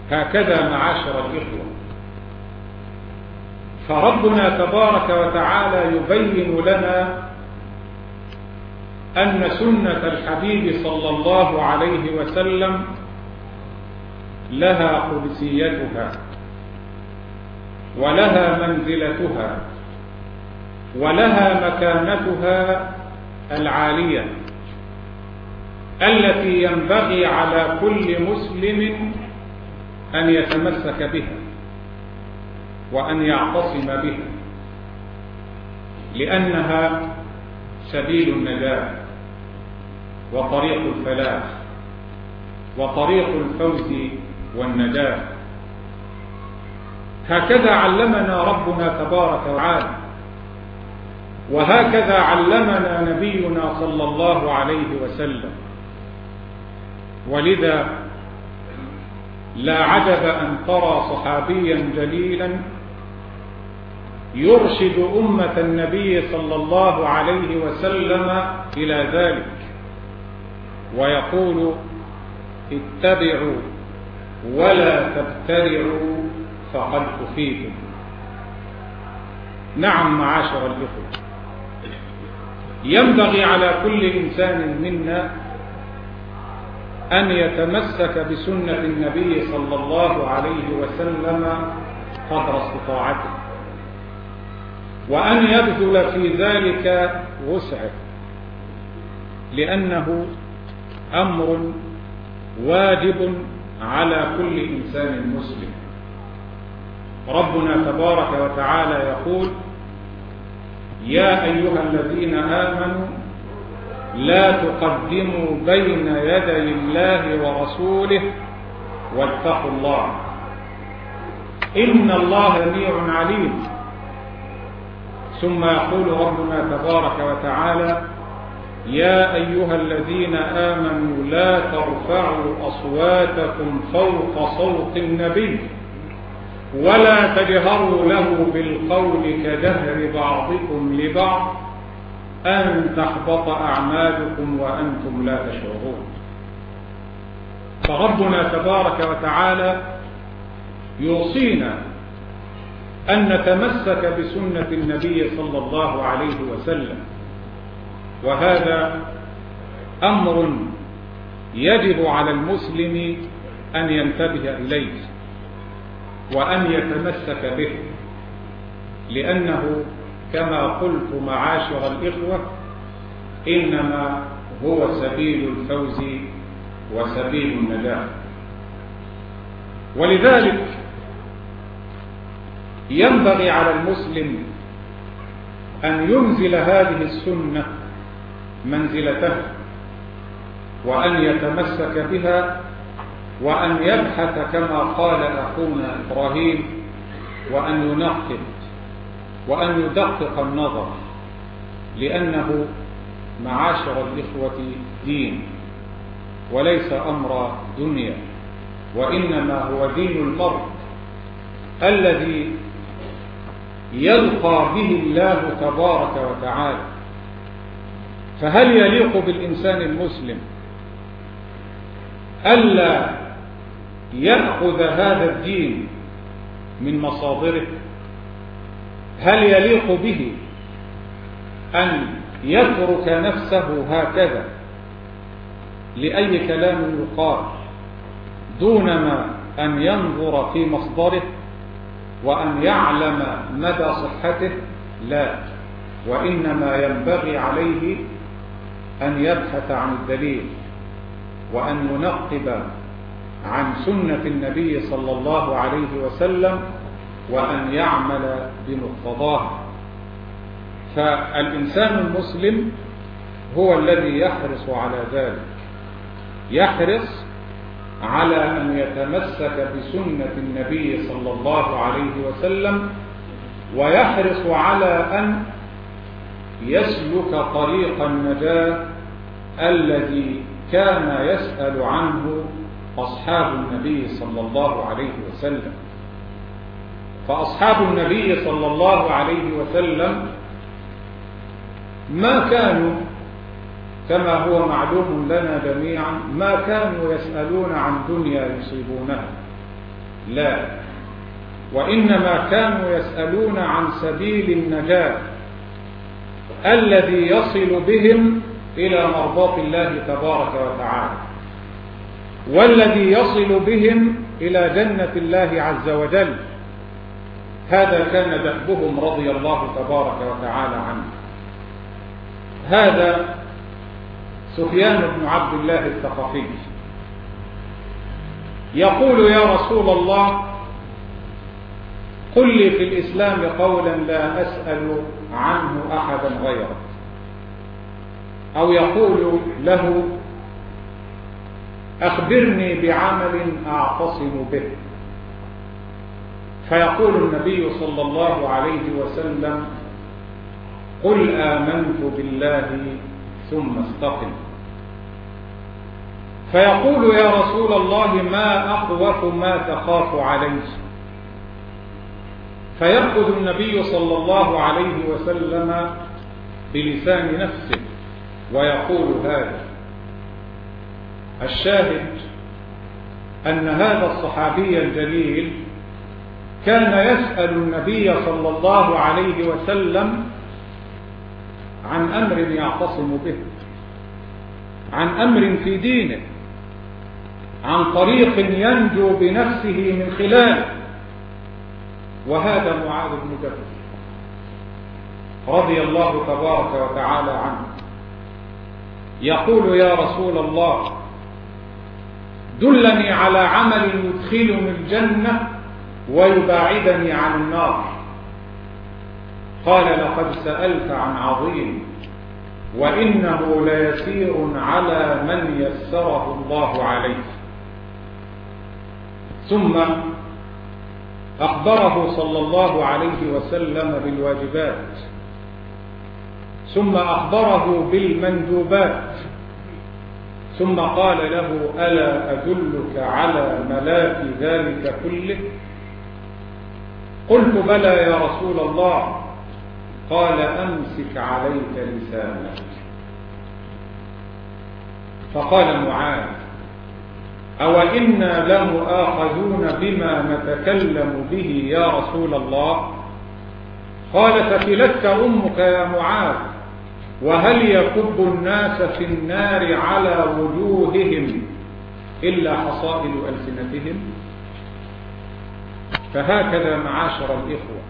هكذا معاشر الإخوة، فربنا تبارك وتعالى يبين لنا أن سنة الحبيب صلى الله عليه وسلم لها قدسيتها ولها منزلتها ولها مكانتها العالية التي ينبغي على كل مسلم أن يتمسك بها وأن يعتصم بها، لأنها سبيل النجاة وطريق الفلاح وطريق الفوز والنجاة. هكذا علمنا ربنا تبارك وتعالى، وهكذا علمنا نبينا صلى الله عليه وسلم. ولذا لا عجب أن ترى صحابيا جليلا يرشد أمة النبي صلى الله عليه وسلم إلى ذلك ويقول: اتبعوا ولا تبتدعوا فقد كفيتم. نعم معاشر الإخوة، ينبغي على كل إنسان منا أن يتمسك بسنة النبي صلى الله عليه وسلم قدر استطاعته، وأن يبذل في ذلك وسعه، لأنه أمر واجب على كل إنسان مسلم. ربنا تبارك وتعالى يقول: يا أيها الذين آمنوا لا تقدموا بين يدي الله ورسوله واتقوا الله إن الله سميع عليم. ثم يقول ربنا تبارك وتعالى: يا أيها الذين آمنوا لا ترفعوا أصواتكم فوق صوت النبي ولا تجهروا له بالقول كجهر بعضكم لبعض أن تحبط أعمالكم وأنتم لا تشعرون. فربنا تبارك وتعالى يوصينا أن نتمسك بسنة النبي صلى الله عليه وسلم، وهذا أمر يجب على المسلم أن ينتبه إليه وأن يتمسك به، لأنه كما قلت معاشر الإخوة إنما هو سبيل الفوز وسبيل النجاة. ولذلك ينبغي على المسلم أن ينزل هذه السنة منزلته وأن يتمسك بها وأن يبحث كما قال أخونا إبراهيم، وأن ينقب وأن يدقق النظر، لأنه معاشر الإخوة دين وليس أمر دنيا، وإنما هو دين المرء الذي يلقى به الله تبارك وتعالى. فهل يليق بالإنسان المسلم ألا يأخذ هذا الدين من مصادره؟ هل يليق به أن يترك نفسه هكذا لأي كلام يقال دونما أن ينظر في مصدره وأن يعلم مدى صحته؟ لا، وإنما ينبغي عليه أن يبحث عن الدليل وأن ينقب عن سنة النبي صلى الله عليه وسلم وأن يعمل بمقتضاه. فالإنسان المسلم هو الذي يحرص على ذلك، يحرص على أن يتمسك بسنة النبي صلى الله عليه وسلم، ويحرص على أن يسلك طريق النجاة الذي كان يسأل عنه أصحاب النبي صلى الله عليه وسلم. فأصحاب النبي صلى الله عليه وسلم ما كانوا كما هو معلوم لنا جميعا ما كانوا يسألون عن دنيا يصيبونها، لا، وإنما كانوا يسألون عن سبيل النجاة الذي يصل بهم إلى مرضاة الله تبارك وتعالى، والذي يصل بهم إلى جنة الله عز وجل. هذا كان دأبهم رضي الله تبارك وتعالى عنه. هذا سفيان بن عبد الله الثقفي يقول: يا رسول الله، قل لي في الإسلام قولا لا أسأل عنه أحدا غيرك. أو يقول له: أخبرني بعمل أعتصم به. فيقول النبي صلى الله عليه وسلم: قل آمنت بالله ثم استقم. فيقول: يا رسول الله، ما أخوف ما تخاف عليه؟ فيأخذ النبي صلى الله عليه وسلم بلسان نفسه ويقول هذا. الشاهد أن هذا الصحابي الجليل كان يسأل النبي صلى الله عليه وسلم عن أمر يعتصم به، عن أمر في دينه، عن طريق ينجو بنفسه من خلاله. وهذا معاذ بن جبل رضي الله تبارك وتعالى عنه يقول: يا رسول الله، دلني على عمل يدخلني الجنة ويباعدني عن النار. قال: لقد سألت عن عظيم، وإنه ليسير على من يسره الله عليه. ثم أخبره صلى الله عليه وسلم بالواجبات، ثم أخبره بالمندوبات، ثم قال له: ألا أدلك على ملاك ذلك كله؟ قلت: بلى يا رسول الله. قال: أمسك عليك لسانك. فقال معاذ: أو إنا لمؤاخذون بما نتكلم به يا رسول الله؟ قال: ثكلتك أمك يا معاذ، وهل يكب الناس في النار على وجوههم إلا حصائد ألسنتهم؟ فهكذا معاشر الإخوة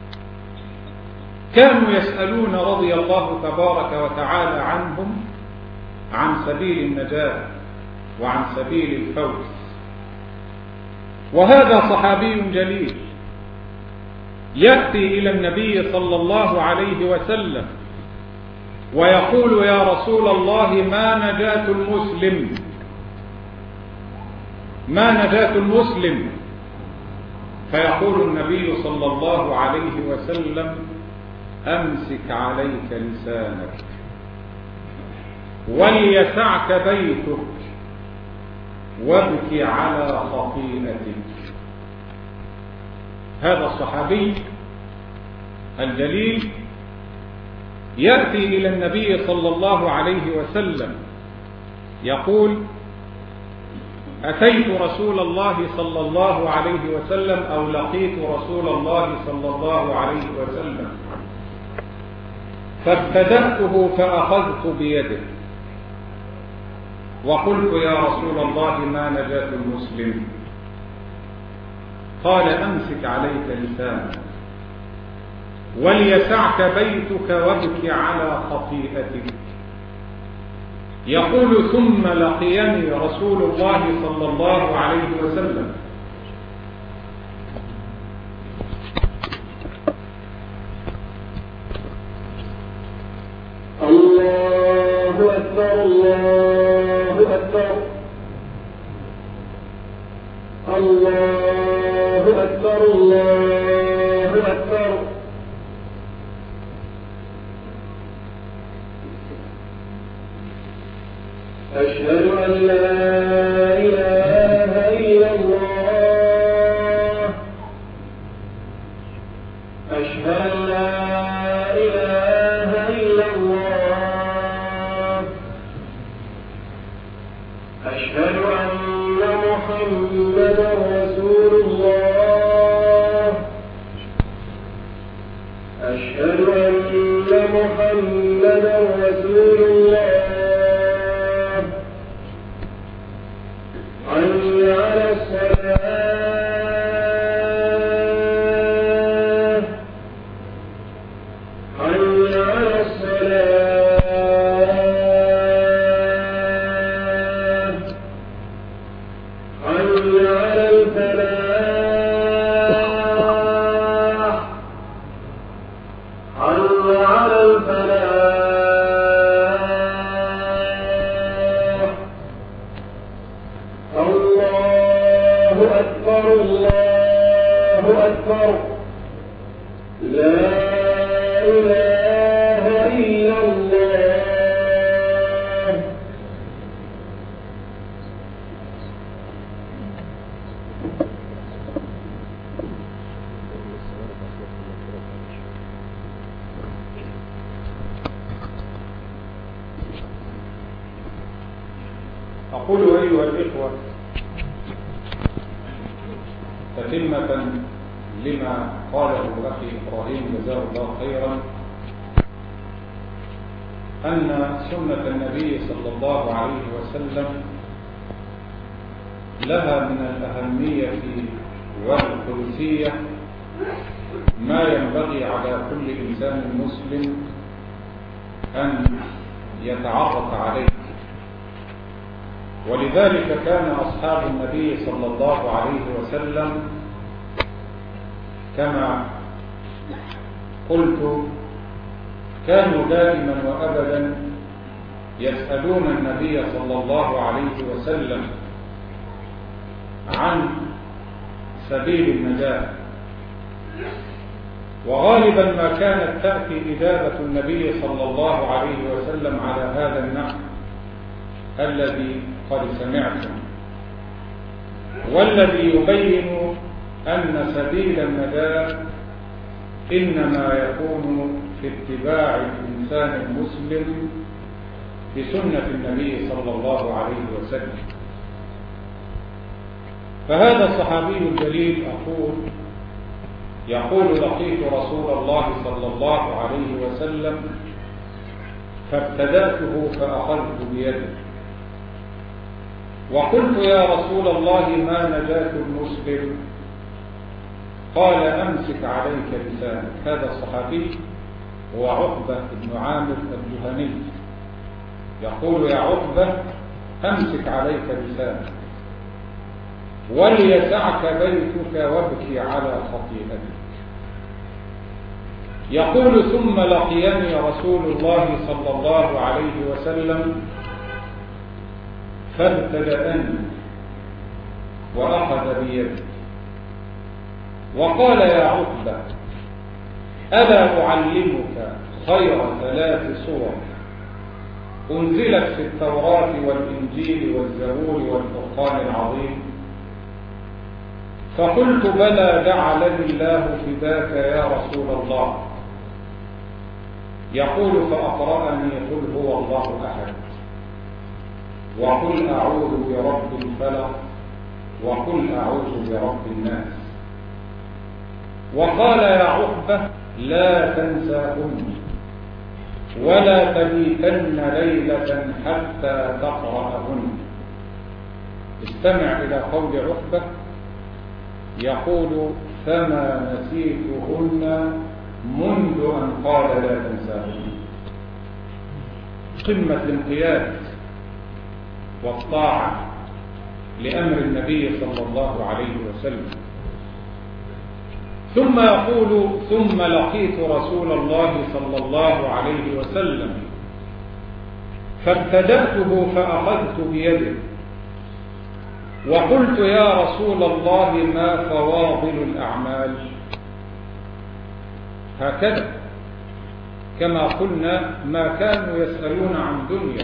كانوا يسألون رضي الله تبارك وتعالى عنهم عن سبيل النجاة وعن سبيل الفوز. وهذا صحابي جليل يأتي إلى النبي صلى الله عليه وسلم ويقول: يا رسول الله، ما نجاة المسلم؟ ما نجاة المسلم؟ فيقول النبي صلى الله عليه وسلم: أمسك عليك لسانك، وليسعك بيتك، وابكي على خطيئتك. هذا الصحابي الجليل يأتي إلى النبي صلى الله عليه وسلم يقول: أتيت رسول الله صلى الله عليه وسلم، أو لقيت رسول الله صلى الله عليه وسلم، فابتدأته فأخذت بيده وقلت: يا رسول الله، ما نجاة المسلم؟ قال: أمسك عليك لسانك، وليسعك بيتك، وابكي على خطيئتك. يقول: ثم لقيني رسول الله صلى الله عليه وسلم الله أكبر الله أكبر الله أكبر الله أكبر. أشهد أن لا إله إلا الله. أشهد أن لا إله إلا الله. أشهد أن محمدا رسول الله. أكبر الله أكبر لا إله إلا الله. أقول أيها الإخوة تتمة لما قاله أخي إبراهيم جزاه الله خيرا، أن سنة النبي صلى الله عليه وسلم لها من الأهمية والقدسية ما ينبغي على كل إنسان مسلم أن يتعرف عليه. ولذلك كان أصحاب النبي صلى الله عليه وسلم كما قلت كانوا دائما وأبدا يسألون النبي صلى الله عليه وسلم عن سبيل النجاة، وغالبا ما كانت تأتي إجابة النبي صلى الله عليه وسلم على هذا النحو الذي قد سمعتم، والذي يبين أن سبيل النجاة إنما يكون في اتباع الإنسان المسلم بسنة النبي صلى الله عليه وسلم. فهذا الصحابي الجليل يقول لقيت رسول الله صلى الله عليه وسلم فابتدأته فأخذت بيده وقلت يا رسول الله ما نجاة المسلم؟ قال أمسك عليك لسانك. هذا الصحابي هو عقبة بن عامر الجهني، يقول يا عقبة أمسك عليك لسانك وليسعك بيتك وابكي على خطيئتك. يقول ثم لقيني رسول الله صلى الله عليه وسلم فابتدأني وأخذ بيدي وقال يا عقبة ألا أعلمك خير 3 صور أنزلت في التوراة والإنجيل والزبور والفرقان العظيم؟ فقلت بلى جعلني الله فداك يا رسول الله. يقول فأقرأني قل هو الله أحد وقل أعوذ برب الفلق وقل أعوذ برب الناس. وقال يا عقبة لا تنساهن ولا تبيتن ليلة حتى تقرأهن. استمع إلى قول عقبة يقول فما نسيتهن منذ أن قال لا تنساهن. قمة الانقياد والطاعة لأمر النبي صلى الله عليه وسلم. ثم يقول ثم لقيت رسول الله صلى الله عليه وسلم فابتدأته فأخذت بيده وقلت يا رسول الله ما فواضل الأعمال؟ هكذا كما قلنا ما كانوا يسألون عن دنيا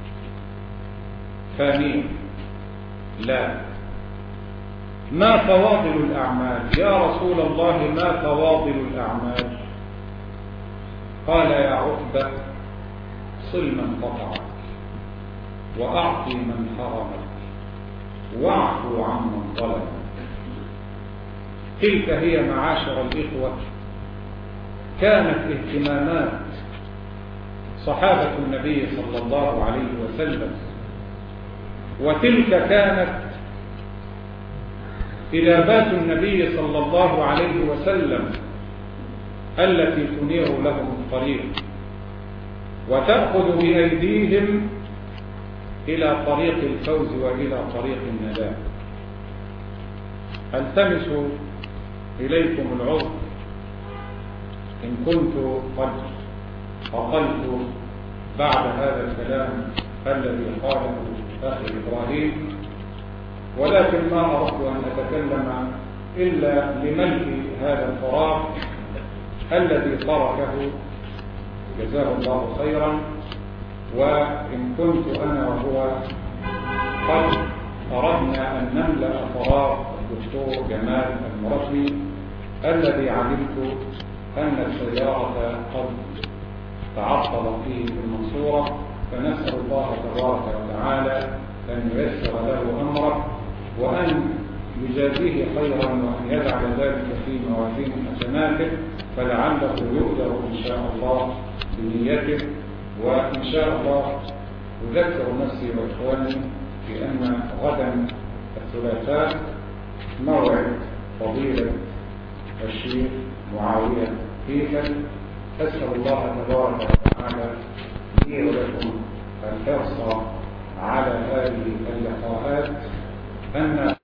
فانية، لا، ما فواضل الأعمال يا رسول الله ما فواضل الأعمال؟ قال يا عقبة صل من قطعك وأعطي من حرمك واعفو عمن ظلمك. تلك هي معاشر الإخوة كانت اهتمامات صحابة النبي صلى الله عليه وسلم، وتلك كانت إجابات النبي صلى الله عليه وسلم التي تنير لهم الطريق وتأخذ بأيديهم إلى طريق الفوز وإلى طريق النجاة. ألتمس إليكم العذر إن كنت قد أطلت بعد هذا الكلام الذي قاله أخي إبراهيم، ولكن ما أردت أن أتكلم إلا لملء هذا الفراغ الذي تركه جزاه الله خيرا. وإن كنت أنا وهو قد أردنا أن نملأ فراغ الدكتور جمال المرشدي الذي علمت أن السيارة قد تعطلت فيه في المنصورة، فنسأل الله تبارك وتعالى أن ييسر له أمره وأن يجازيه خيرا وأن يجعل ذلك في موازين حسناته، فلعله يؤجر إن شاء الله بنيته. وإن شاء الله أذكر نفسي وإخواني بأن غدا الثلاثاء موعد فضيلة الشيخ معاوية هيكل. أسأل الله تبارك وتعالى لي ولكم الحرص على هذه اللقاءات، أن